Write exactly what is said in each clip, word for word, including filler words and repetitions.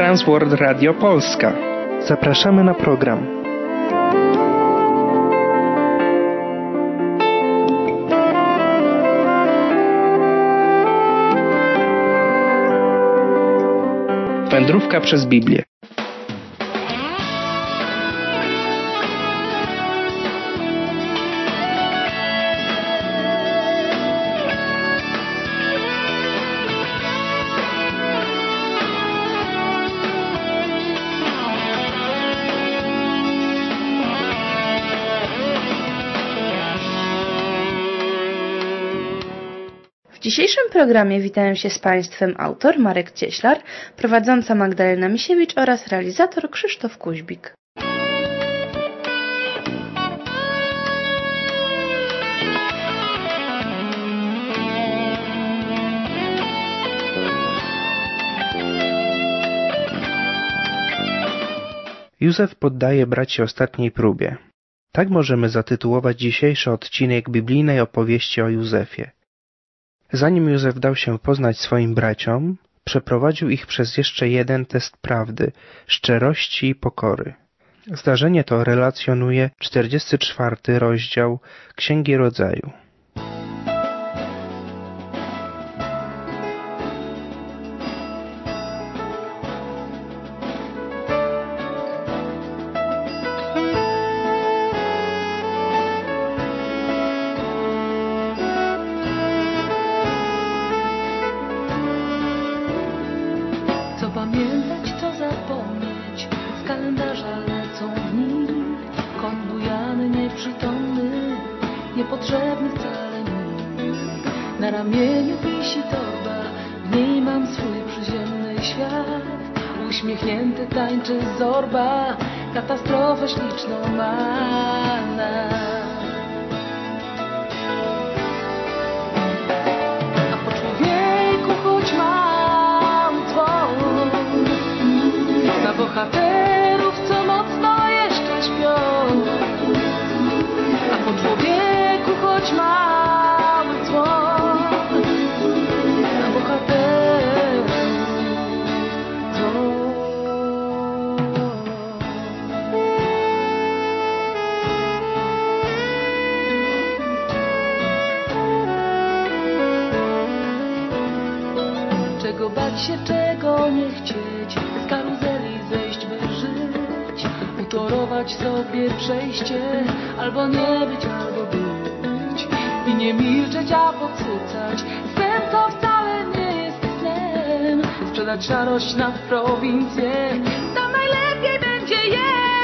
Transworld Radio Polska. Zapraszamy na program. Wędrówka przez Biblię. W dzisiejszym programie witają się z Państwem autor Marek Cieślar, prowadząca Magdalena Misiewicz oraz realizator Krzysztof Kuźbik. Józef poddaje braci ostatniej próbie. Tak możemy zatytułować dzisiejszy odcinek biblijnej opowieści o Józefie. Zanim Józef dał się poznać swoim braciom, przeprowadził ich przez jeszcze jeden test prawdy, szczerości i pokory. Zdarzenie to relacjonuje czterdziesty czwarty rozdział Księgi Rodzaju. Niepotrzebny wcale mi. Na ramieniu wisi torba, w niej mam swój przyziemny świat. Uśmiechnięty tańczy zorba, katastrofę śliczną ma nas. A po człowieku choć mam dzwon, na bohaterów, co mocno jeszcze śpią. A po człowieku choć mały dzwon, na bohaterów dzwon. Czego bać się, czego nie chcieć, z karuzeli zejść, by żyć, utorować sobie przejście, albo nie być, albo być. I nie milczeć, a podsycać. Sen to wcale nie jest snem. Sprzedać szarość na prowincję, tam najlepiej będzie jeść.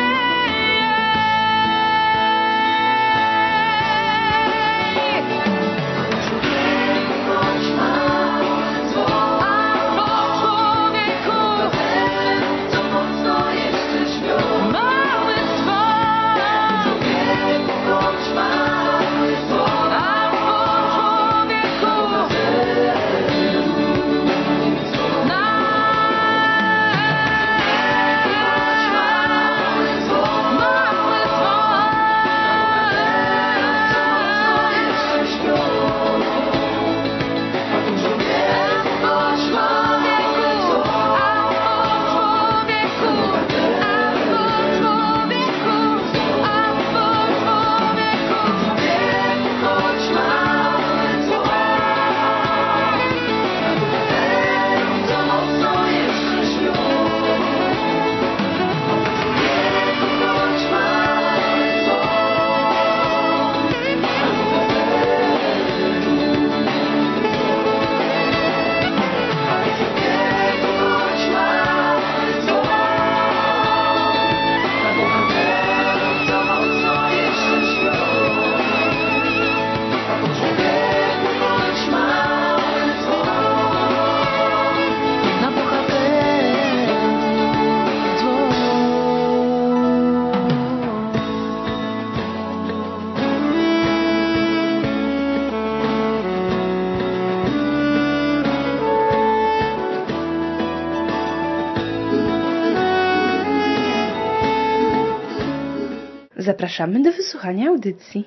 Choć mały dzwon, a po człowieku, co mocno jeszcze śpią. Mały dzwon, choć mały dzwon, a po człowieku Zapraszamy do wysłuchania audycji.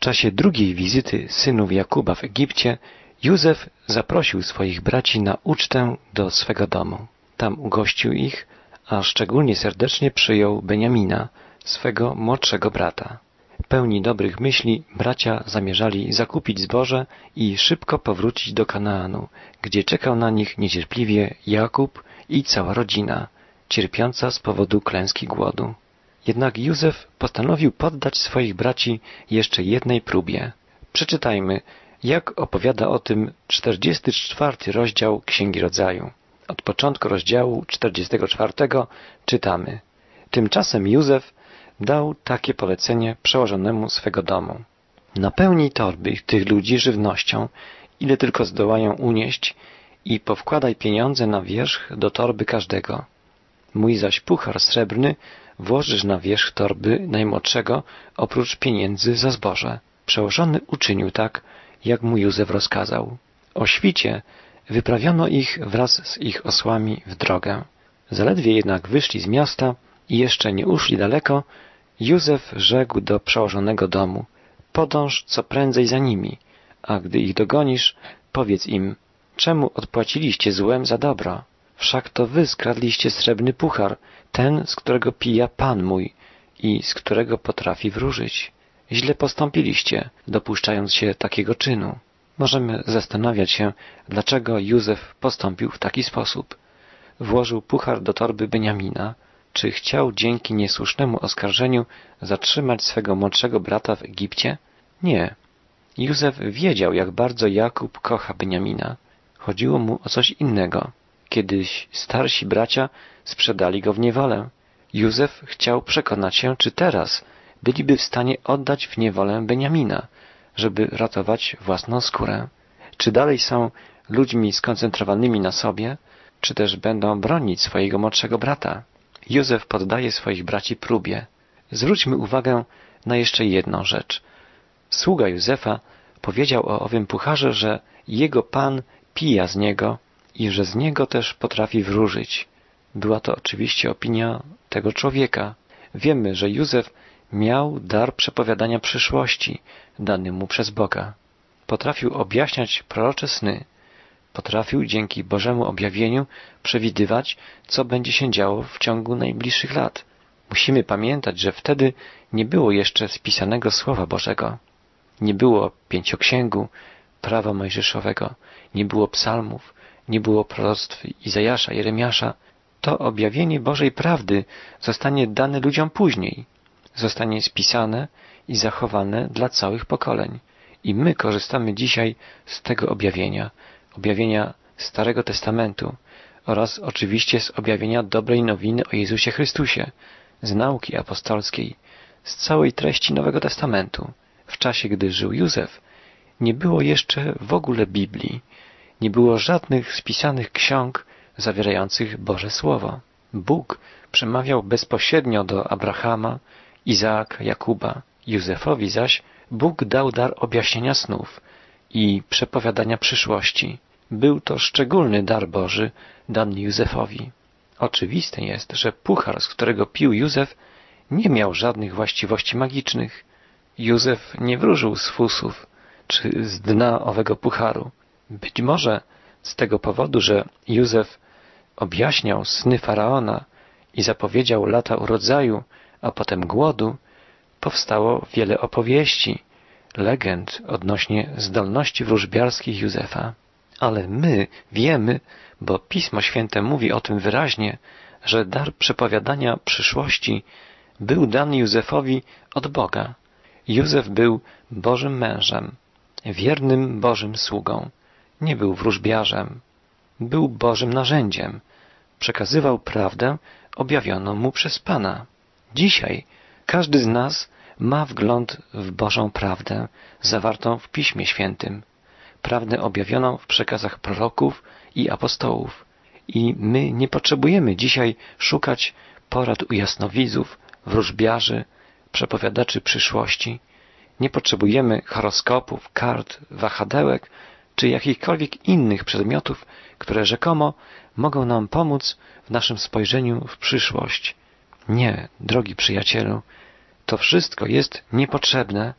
czasie drugiej wizyty synów Jakuba w Egipcie Józef zaprosił swoich braci na ucztę do swego domu. Tam ugościł ich, a szczególnie serdecznie przyjął Beniamina, swego młodszego brata. Pełni dobrych myśli bracia zamierzali zakupić zboże i szybko powrócić do Kanaanu, gdzie czekał na nich niecierpliwie Jakub i cała rodzina, cierpiąca z powodu klęski głodu. Jednak Józef postanowił poddać swoich braci jeszcze jednej próbie. Przeczytajmy, jak opowiada o tym czterdziesty czwarty rozdział Księgi Rodzaju. Od początku rozdziału czterdziestego czwartego czytamy: Tymczasem Józef dał takie polecenie przełożonemu swego domu. Napełnij torby tych ludzi żywnością, ile tylko zdołają unieść, i powkładaj pieniądze na wierzch do torby każdego. Mój zaś puchar srebrny włożysz na wierzch torby najmłodszego, oprócz pieniędzy za zboże. Przełożony uczynił tak, jak mu Józef rozkazał. O świcie wyprawiono ich wraz z ich osłami w drogę. Zaledwie jednak wyszli z miasta i jeszcze nie uszli daleko, Józef rzekł do przełożonego domu: podąż co prędzej za nimi, a gdy ich dogonisz, powiedz im: czemu odpłaciliście złem za dobro? Wszak to wy skradliście srebrny puchar, ten, z którego pija Pan mój i z którego potrafi wróżyć. Źle postąpiliście, dopuszczając się takiego czynu. Możemy zastanawiać się, dlaczego Józef postąpił w taki sposób. Włożył puchar do torby Beniamina. Czy chciał dzięki niesłusznemu oskarżeniu zatrzymać swego młodszego brata w Egipcie? Nie. Józef wiedział, jak bardzo Jakub kocha Beniamina. Chodziło mu o coś innego. Kiedyś starsi bracia sprzedali go w niewolę. Józef chciał przekonać się, czy teraz byliby w stanie oddać w niewolę Beniamina, żeby ratować własną skórę. Czy dalej są ludźmi skoncentrowanymi na sobie, czy też będą bronić swojego młodszego brata? Józef poddaje swoich braci próbie. Zwróćmy uwagę na jeszcze jedną rzecz. Sługa Józefa powiedział o owym pucharze, że jego Pan pija z niego i że z niego też potrafi wróżyć. Była to oczywiście opinia tego człowieka. Wiemy, że Józef miał dar przepowiadania przyszłości, dany mu przez Boga. Potrafił objaśniać prorocze sny. Potrafił dzięki Bożemu objawieniu przewidywać, co będzie się działo w ciągu najbliższych lat. Musimy pamiętać, że wtedy nie było jeszcze spisanego Słowa Bożego. Nie było pięcioksięgu, prawa mojżeszowego, nie było psalmów, nie było proroctw Izajasza, Jeremiasza. To objawienie Bożej prawdy zostanie dane ludziom później. Zostanie spisane i zachowane dla całych pokoleń. I my korzystamy dzisiaj z tego objawienia, objawienia Starego Testamentu oraz oczywiście z objawienia dobrej nowiny o Jezusie Chrystusie, z nauki apostolskiej, z całej treści Nowego Testamentu. W czasie, gdy żył Józef, nie było jeszcze w ogóle Biblii, nie było żadnych spisanych ksiąg zawierających Boże Słowo. Bóg przemawiał bezpośrednio do Abrahama, Izaaka, Jakuba. Józefowi zaś Bóg dał dar objaśnienia snów i przepowiadania przyszłości. Był to szczególny dar Boży dany Józefowi. Oczywiste jest, że puchar, z którego pił Józef, nie miał żadnych właściwości magicznych. Józef nie wróżył z fusów czy z dna owego pucharu. Być może z tego powodu, że Józef objaśniał sny Faraona i zapowiedział lata urodzaju, a potem głodu, powstało wiele opowieści, legend odnośnie zdolności wróżbiarskich Józefa. Ale my wiemy, bo Pismo Święte mówi o tym wyraźnie, że dar przepowiadania przyszłości był dany Józefowi od Boga. Józef był Bożym mężem, wiernym Bożym sługą. Nie był wróżbiarzem. Był Bożym narzędziem. Przekazywał prawdę objawioną mu przez Pana. Dzisiaj każdy z nas ma wgląd w Bożą prawdę zawartą w Piśmie Świętym. Prawdę objawioną w przekazach proroków i apostołów. I my nie potrzebujemy dzisiaj szukać porad u jasnowidzów, wróżbiarzy, przepowiadaczy przyszłości. Nie potrzebujemy horoskopów, kart, wahadełek czy jakichkolwiek innych przedmiotów, które rzekomo mogą nam pomóc w naszym spojrzeniu w przyszłość. Nie, drogi przyjacielu, to wszystko jest niepotrzebne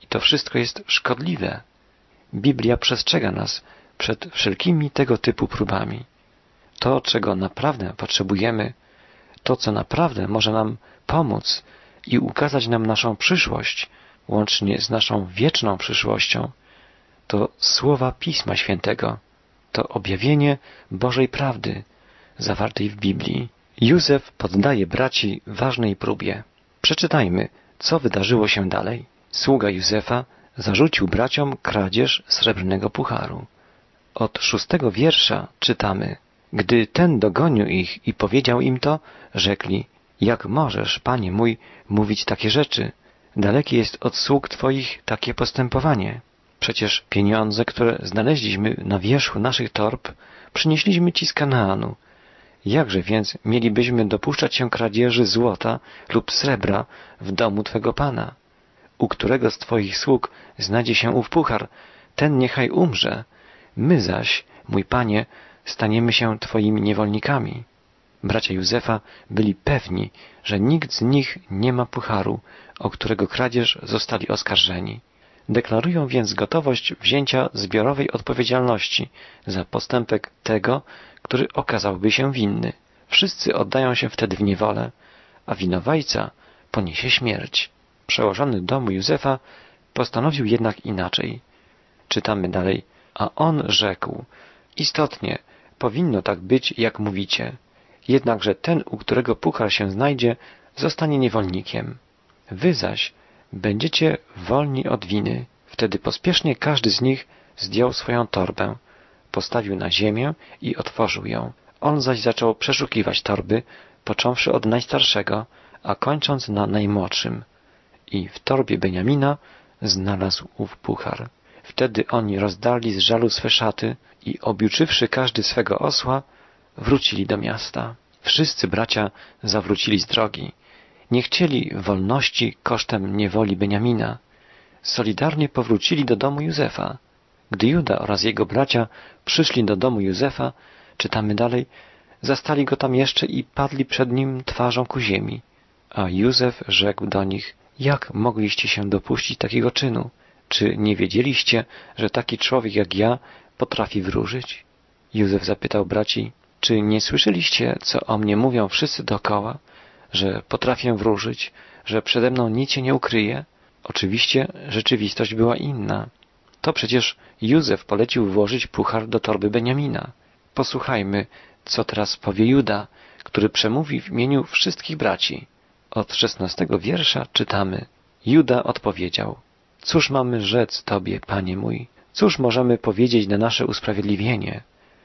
I to wszystko jest szkodliwe. Biblia przestrzega nas przed wszelkimi tego typu próbami. To, czego naprawdę potrzebujemy, to, co naprawdę może nam pomóc i ukazać nam naszą przyszłość, łącznie z naszą wieczną przyszłością, to słowa Pisma Świętego, to objawienie Bożej prawdy zawartej w Biblii. Józef poddaje braci ważnej próbie. Przeczytajmy, co wydarzyło się dalej. Sługa Józefa zarzucił braciom kradzież srebrnego pucharu. Od szóstego wiersza czytamy: Gdy ten dogonił ich i powiedział im to, rzekli: Jak możesz, panie mój, mówić takie rzeczy? Dalekie jest od sług twoich takie postępowanie. Przecież pieniądze, które znaleźliśmy na wierzchu naszych torb, przynieśliśmy ci z Kanaanu. Jakże więc mielibyśmy dopuszczać się kradzieży złota lub srebra w domu twego pana? U którego z twoich sług znajdzie się ów puchar, ten niechaj umrze. My zaś, mój panie, staniemy się twoimi niewolnikami. Bracia Józefa byli pewni, że nikt z nich nie ma pucharu, o którego kradzież zostali oskarżeni. Deklarują więc gotowość wzięcia zbiorowej odpowiedzialności za postępek tego, który okazałby się winny. Wszyscy oddają się wtedy w niewolę, a winowajca poniesie śmierć. Przełożony domu Józefa postanowił jednak inaczej. Czytamy dalej: A on rzekł: Istotnie, powinno tak być, jak mówicie. Jednakże ten, u którego puchar się znajdzie, zostanie niewolnikiem. Wy zaś będziecie wolni od winy. Wtedy pospiesznie każdy z nich zdjął swoją torbę, postawił na ziemię i otworzył ją. On zaś zaczął przeszukiwać torby, począwszy od najstarszego, a kończąc na najmłodszym. I w torbie Beniamina znalazł ów puchar. Wtedy oni rozdarli z żalu swe szaty i objuczywszy każdy swego osła, wrócili do miasta. Wszyscy bracia zawrócili z drogi. Nie chcieli wolności kosztem niewoli Beniamina. Solidarnie powrócili do domu Józefa. Gdy Juda oraz jego bracia przyszli do domu Józefa, czytamy dalej, zastali go tam jeszcze i padli przed nim twarzą ku ziemi. A Józef rzekł do nich: Jak mogliście się dopuścić takiego czynu? Czy nie wiedzieliście, że taki człowiek jak ja potrafi wróżyć? Józef zapytał braci: Czy nie słyszeliście, co o mnie mówią wszyscy dookoła? Że potrafię wróżyć, że przede mną nic się nie ukryje? Oczywiście rzeczywistość była inna. To przecież Józef polecił włożyć puchar do torby Beniamina. Posłuchajmy, co teraz powie Juda, który przemówi w imieniu wszystkich braci. Od szesnastego wiersza czytamy: Juda odpowiedział: Cóż mamy rzec Tobie, Panie mój? Cóż możemy powiedzieć na nasze usprawiedliwienie?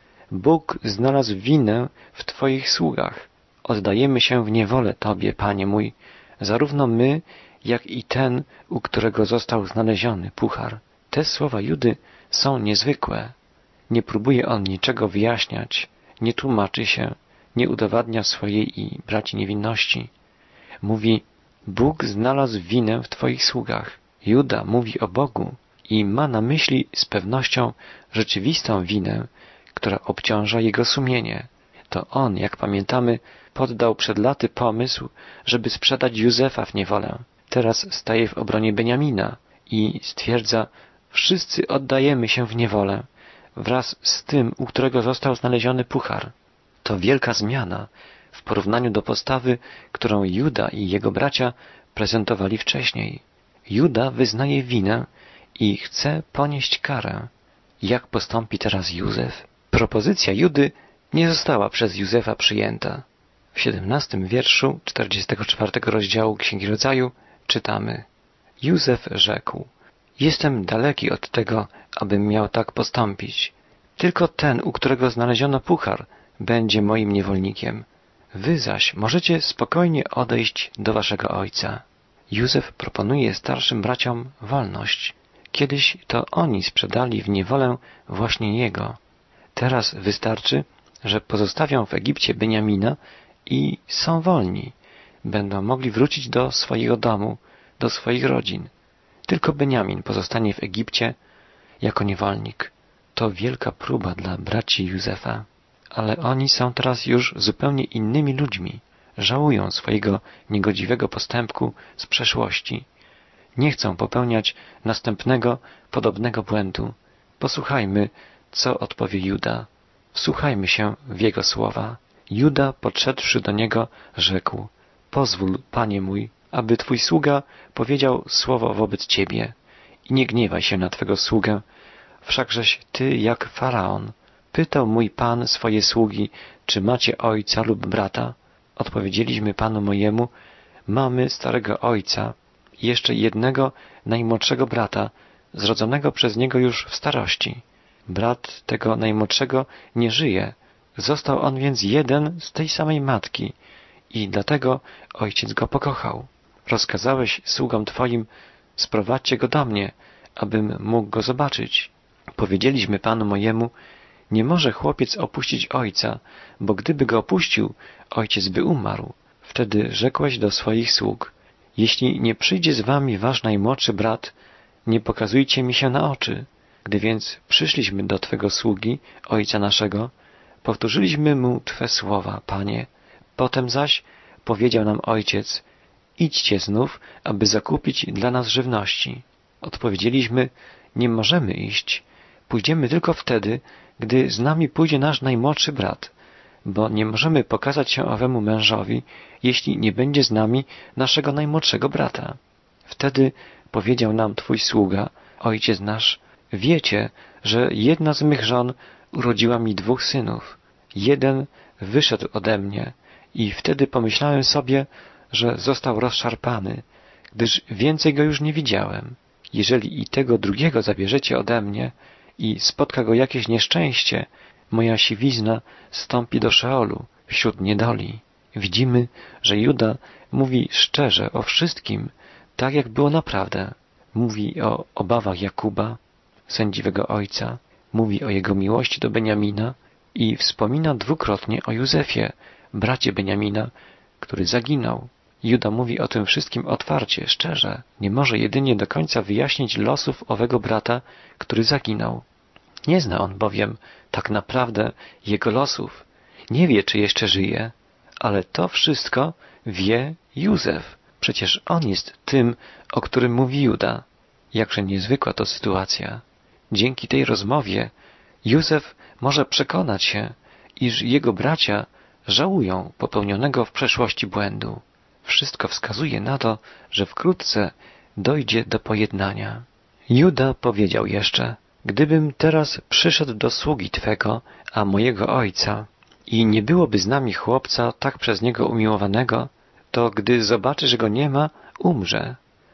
Bóg znalazł winę w Twoich sługach. Oddajemy się w niewolę Tobie, Panie mój, zarówno my, jak i ten, u którego został znaleziony puchar. Te słowa Judy są niezwykłe. Nie próbuje on niczego wyjaśniać, nie tłumaczy się, nie udowadnia swojej i braci niewinności. Mówi: Bóg znalazł winę w Twoich sługach. Juda mówi o Bogu i ma na myśli z pewnością rzeczywistą winę, która obciąża jego sumienie. To on, jak pamiętamy, poddał przed laty pomysł, żeby sprzedać Józefa w niewolę. Teraz staje w obronie Beniamina i stwierdza: Wszyscy oddajemy się w niewolę, wraz z tym, u którego został znaleziony puchar. To wielka zmiana w porównaniu do postawy, którą Juda i jego bracia prezentowali wcześniej. Juda wyznaje winę i chce ponieść karę. Jak postąpi teraz Józef? Propozycja Judy nie została przez Józefa przyjęta. W siedemnastym wierszu czterdziestego czwartego rozdziału Księgi Rodzaju czytamy: Józef rzekł: Jestem daleki od tego, abym miał tak postąpić. Tylko ten, u którego znaleziono puchar, będzie moim niewolnikiem. Wy zaś możecie spokojnie odejść do waszego ojca. Józef proponuje starszym braciom wolność. Kiedyś to oni sprzedali w niewolę właśnie jego. Teraz wystarczy, że pozostawią w Egipcie Beniamina i są wolni. Będą mogli wrócić do swojego domu, do swoich rodzin. Tylko Beniamin pozostanie w Egipcie jako niewolnik. To wielka próba dla braci Józefa. Ale oni są teraz już zupełnie innymi ludźmi. Żałują swojego niegodziwego postępku z przeszłości. nie chcą popełniać następnego, podobnego błędu. Posłuchajmy, co odpowie Juda. Wsłuchajmy się w jego słowa. Juda, podszedłszy do niego, rzekł: Pozwól, panie mój, aby twój sługa powiedział słowo wobec ciebie i nie gniewaj się na twego sługę, wszakżeś ty jak faraon. Pytał mój pan swoje sługi, czy macie ojca lub brata? Odpowiedzieliśmy panu mojemu: mamy starego ojca i jeszcze jednego najmłodszego brata, zrodzonego przez niego już w starości. Brat tego najmłodszego nie żyje, został on więc jeden z tej samej matki i dlatego ojciec go pokochał. Rozkazałeś sługom twoim: sprowadźcie go do mnie, abym mógł go zobaczyć. Powiedzieliśmy panu mojemu: nie może chłopiec opuścić ojca, bo gdyby go opuścił, ojciec by umarł. Wtedy rzekłeś do swoich sług: jeśli nie przyjdzie z wami wasz najmłodszy brat, nie pokazujcie mi się na oczy. Gdy więc przyszliśmy do twego sługi, ojca naszego, powtórzyliśmy mu twe słowa, panie. Potem zaś powiedział nam ojciec: idźcie znów, aby zakupić dla nas żywności. Odpowiedzieliśmy: nie możemy iść. Pójdziemy tylko wtedy, gdy z nami pójdzie nasz najmłodszy brat, bo nie możemy pokazać się owemu mężowi, jeśli nie będzie z nami naszego najmłodszego brata. Wtedy powiedział nam twój sługa, ojciec nasz: wiecie, że jedna z mych żon urodziła mi dwóch synów. Jeden wyszedł ode mnie i wtedy pomyślałem sobie, że został rozszarpany, gdyż więcej go już nie widziałem. Jeżeli i tego drugiego zabierzecie ode mnie i spotka go jakieś nieszczęście, moja siwizna stąpi do Szeolu wśród niedoli. Widzimy, że Juda mówi szczerze o wszystkim, tak jak było naprawdę. Mówi o obawach Jakuba, sędziwego ojca, mówi o jego miłości do Beniamina i wspomina dwukrotnie o Józefie, bracie Beniamina, który zaginął. Juda mówi o tym wszystkim otwarcie, szczerze. Nie może jedynie do końca wyjaśnić losów owego brata, który zaginął. Nie zna on bowiem tak naprawdę jego losów. Nie wie, czy jeszcze żyje, ale to wszystko wie Józef. Przecież on jest tym, o którym mówi Juda. Jakże niezwykła to sytuacja. Dzięki tej rozmowie Józef może przekonać się, iż jego bracia żałują popełnionego w przeszłości błędu. Wszystko wskazuje na to, że wkrótce dojdzie do pojednania. Juda powiedział jeszcze: gdybym teraz przyszedł do sługi twego, a mojego ojca, i nie byłoby z nami chłopca tak przez niego umiłowanego, to gdy zobaczy, że go nie ma, umrze.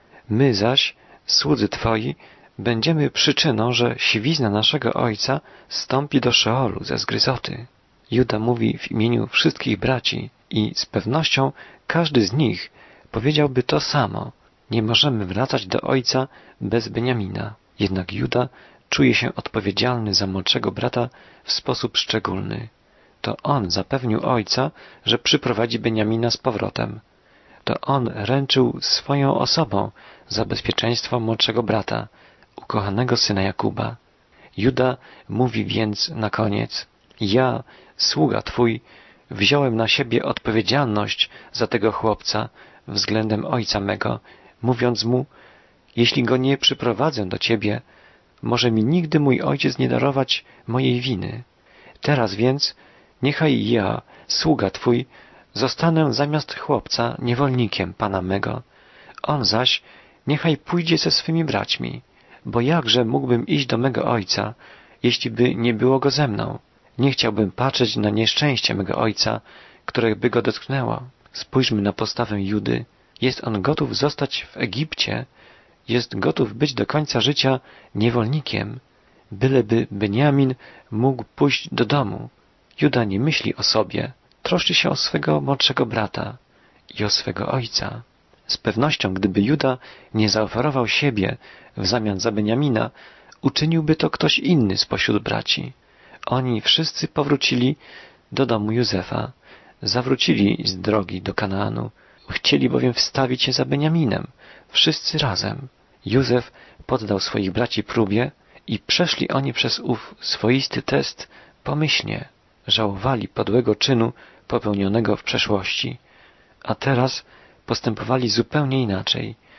My zaś, słudzy twoi, będziemy przyczyną, że siwizna naszego ojca stąpi do Szeolu ze zgryzoty. Juda mówi w imieniu wszystkich braci i z pewnością każdy z nich powiedziałby to samo. Nie możemy wracać do ojca bez Beniamina. Jednak Juda czuje się odpowiedzialny za młodszego brata w sposób szczególny. To on zapewnił ojca, że przyprowadzi Beniamina z powrotem. To on ręczył swoją osobą za bezpieczeństwo młodszego brata, ukochanego syna Jakuba. Juda mówi więc na koniec: ja, sługa twój, wziąłem na siebie odpowiedzialność za tego chłopca względem ojca mego, mówiąc mu: jeśli go nie przyprowadzę do ciebie, może mi nigdy mój ojciec nie darować mojej winy. Teraz więc niechaj ja, sługa twój, zostanę zamiast chłopca niewolnikiem pana mego. On zaś niechaj pójdzie ze swymi braćmi, bo jakże mógłbym iść do mego ojca, jeśli by nie było go ze mną? Nie chciałbym patrzeć na nieszczęście mego ojca, które by go dotknęło. Spójrzmy na postawę Judy. Jest on gotów zostać w Egipcie, jest gotów być do końca życia niewolnikiem, byleby Beniamin mógł pójść do domu. Juda nie myśli o sobie, troszczy się o swego młodszego brata i o swego ojca. Z pewnością, gdyby Juda nie zaoferował siebie w zamian za Beniamina, uczyniłby to ktoś inny spośród braci. Oni wszyscy powrócili do domu Józefa, zawrócili z drogi do Kanaanu. Chcieli bowiem wstawić się za Beniaminem, wszyscy razem. Józef poddał swoich braci próbie i przeszli oni przez ów swoisty test pomyślnie. Żałowali podłego czynu popełnionego w przeszłości, a teraz postępowali zupełnie inaczej.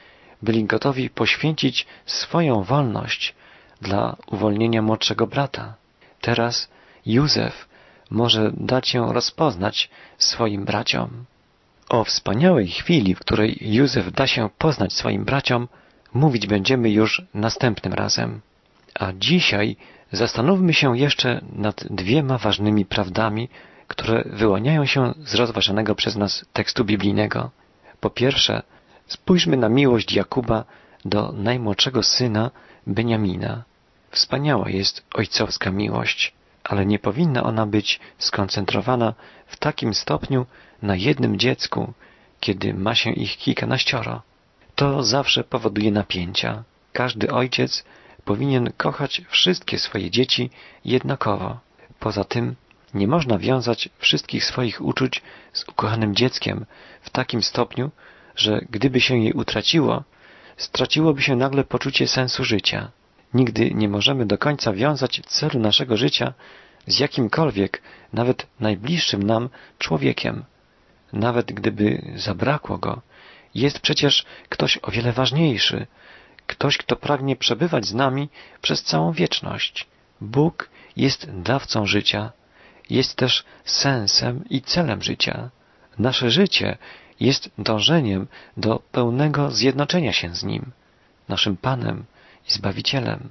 byli gotowi poświęcić swoją wolność dla uwolnienia młodszego brata. Teraz Józef może dać ją rozpoznać swoim braciom. O wspaniałej chwili, w której Józef da się poznać swoim braciom, mówić będziemy już następnym razem. A dzisiaj zastanówmy się jeszcze nad dwiema ważnymi prawdami, które wyłaniają się z rozważanego przez nas tekstu biblijnego. Po pierwsze, spójrzmy na miłość Jakuba do najmłodszego syna Beniamina. Wspaniała jest ojcowska miłość, ale nie powinna ona być skoncentrowana w takim stopniu na jednym dziecku, kiedy ma się ich kilkanaścioro. To zawsze powoduje napięcia. Każdy ojciec powinien kochać wszystkie swoje dzieci jednakowo. Poza tym nie można wiązać wszystkich swoich uczuć z ukochanym dzieckiem w takim stopniu, że gdyby się jej utraciło, straciłoby się nagle poczucie sensu życia. Nigdy nie możemy do końca wiązać celu naszego życia z jakimkolwiek, nawet najbliższym nam człowiekiem. Nawet gdyby zabrakło go, jest przecież ktoś o wiele ważniejszy, ktoś, kto pragnie przebywać z nami przez całą wieczność. Bóg jest dawcą życia, jest też sensem i celem życia. Nasze życie jest dążeniem do pełnego zjednoczenia się z Nim, naszym Panem i Zbawicielem.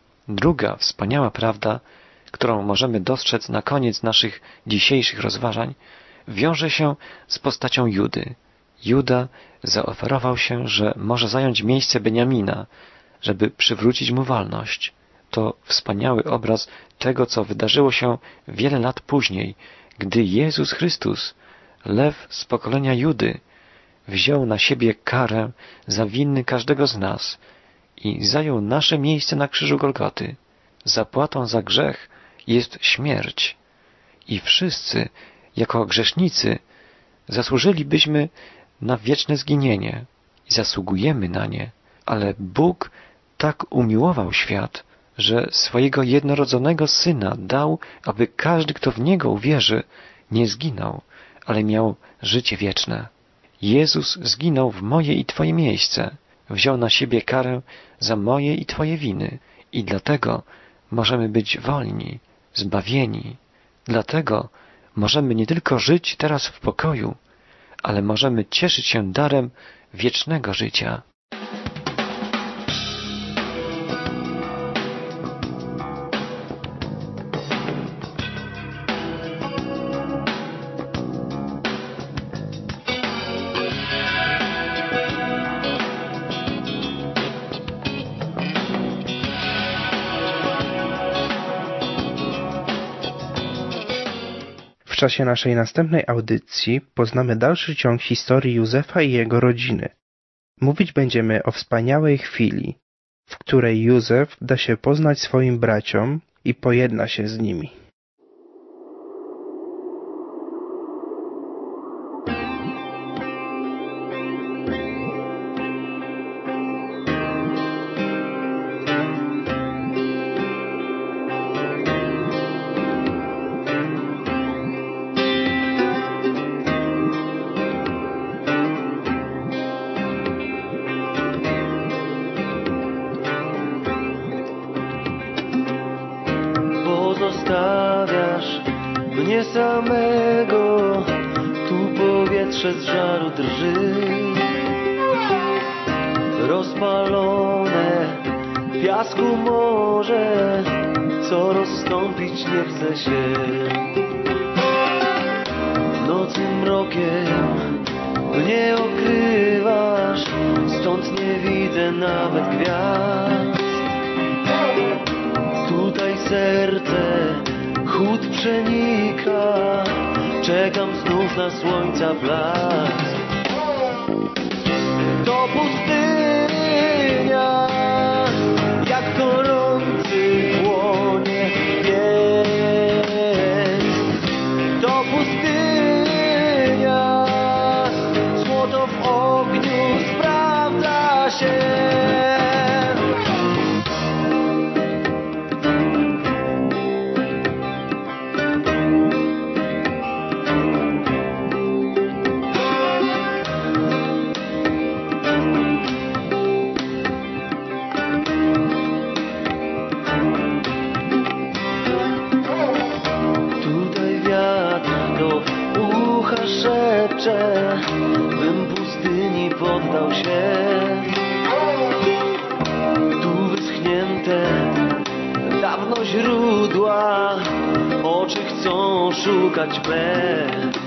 Druga wspaniała prawda, którą możemy dostrzec na koniec naszych dzisiejszych rozważań, wiąże się z postacią Judy. Juda zaoferował się, że może zająć miejsce Beniamina, żeby przywrócić mu wolność. To wspaniały obraz tego, co wydarzyło się wiele lat później, gdy Jezus Chrystus, lew z pokolenia Judy, wziął na siebie karę za winy każdego z nas i zajął nasze miejsce na krzyżu Golgoty. Zapłatą za grzech jest śmierć i wszyscy, jako grzesznicy, zasłużylibyśmy na wieczne zginienie i zasługujemy na nie, ale Bóg tak umiłował świat, że swojego jednorodzonego Syna dał, aby każdy, kto w Niego uwierzy, nie zginął, ale miał życie wieczne. Jezus zginął w moje i Twoje miejsce, wziął na siebie karę za moje i Twoje winy i dlatego możemy być wolni, zbawieni. Dlatego możemy nie tylko żyć teraz w pokoju, ale możemy cieszyć się darem wiecznego życia. W czasie naszej następnej audycji poznamy dalszy ciąg historii Józefa i jego rodziny. Mówić będziemy o wspaniałej chwili, w której Józef da się poznać swoim braciom i pojedna się z nimi. Pozostawiasz mnie samego, tu powietrze z żaru drży. Rozpalone piasku morze, co rozstąpić nie chce się. Nocnym mrokiem mnie okrywasz, stąd nie widzę nawet gwiazd. Tutaj serce chłód przenika, czekam znów na słońca blask. To pustynia, jak gorący płonie piec. To pustynia, złoto w ogniu sprawdza się. szepcze, bym pustyni poddał się. Tu wyschnięte dawno źródła, oczy chcą szukać me.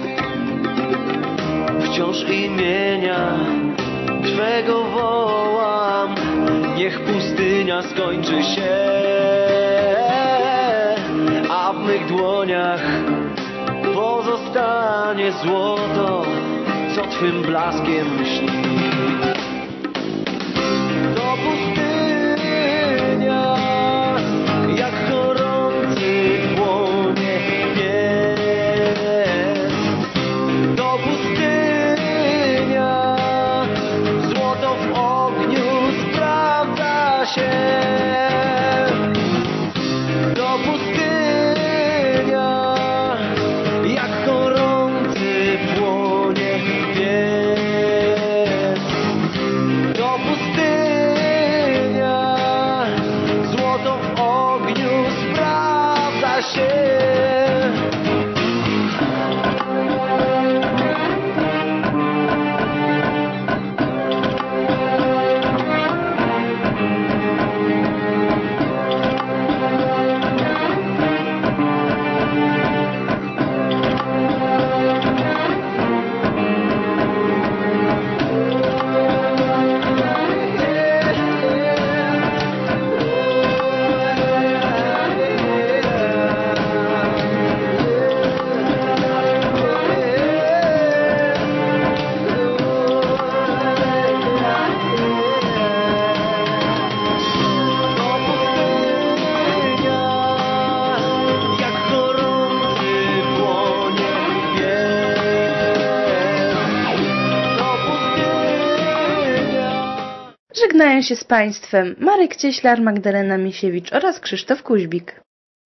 Wciąż imienia Twego wołam, niech pustynia skończy się, a w mych dłoniach pozostanie złoto, co Twym blaskiem śni. To pustynia, jak gorący płonie pies. To pustynia, złoto w ogniu sprawdza się. To pustynia, jak gorący płonie pies. To pustynia, złoto w ogniu sprawdza się. Żegnają się z Państwem Marek Cieślar, Magdalena Misiewicz oraz Krzysztof Kuźbik.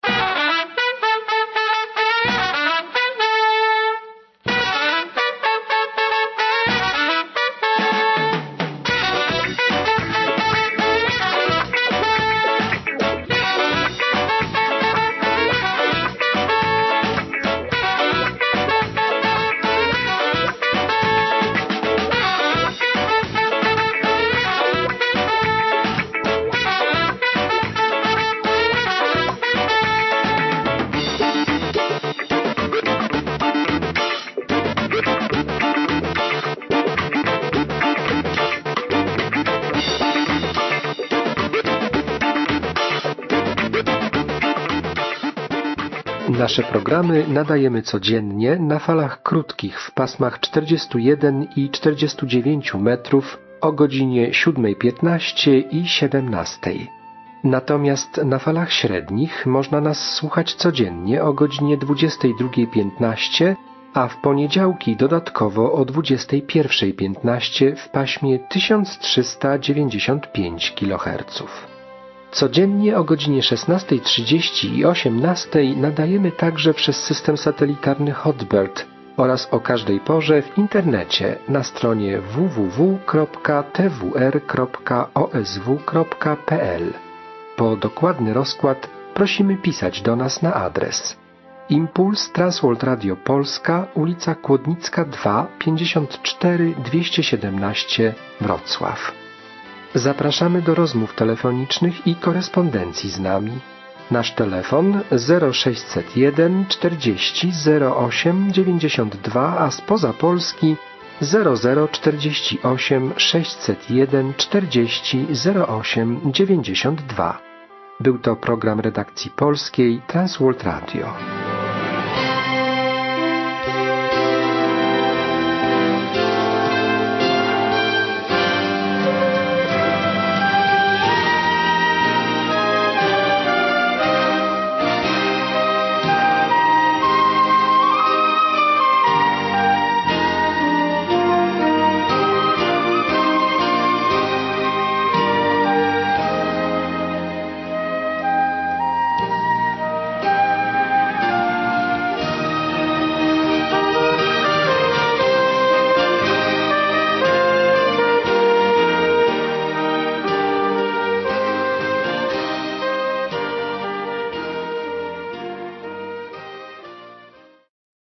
Nasze programy nadajemy codziennie na falach krótkich w pasmach czterdzieści jeden i czterdzieści dziewięć metrów o godzinie siódma piętnaście i siedemnasta. Natomiast na falach średnich można nas słuchać codziennie o godzinie dwudziesta druga piętnaście, a w poniedziałki dodatkowo o dwudziesta pierwsza piętnaście w paśmie tysiąc trzysta dziewięćdziesiąt pięć kiloherców. Codziennie o godzinie szesnasta trzydzieści i osiemnasta nadajemy także przez system satelitarny Hotbird oraz o każdej porze w internecie na stronie w w w kropka t w r kropka o s w kropka p l. Po dokładny rozkład prosimy pisać do nas na adres Impuls Transworld Radio Polska, ulica Kłodnicka dwa, pięćdziesiąt cztery dwieście siedemnaście, Wrocław. Zapraszamy do rozmów telefonicznych i korespondencji z nami. Nasz telefon zero sześćset jeden czterdzieści zero osiem dziewięćdziesiąt dwa, a spoza Polski zero zero czterdzieści osiem sześćset jeden czterdzieści zero osiem dziewięćdziesiąt dwa. Był to program redakcji polskiej Transworld Radio.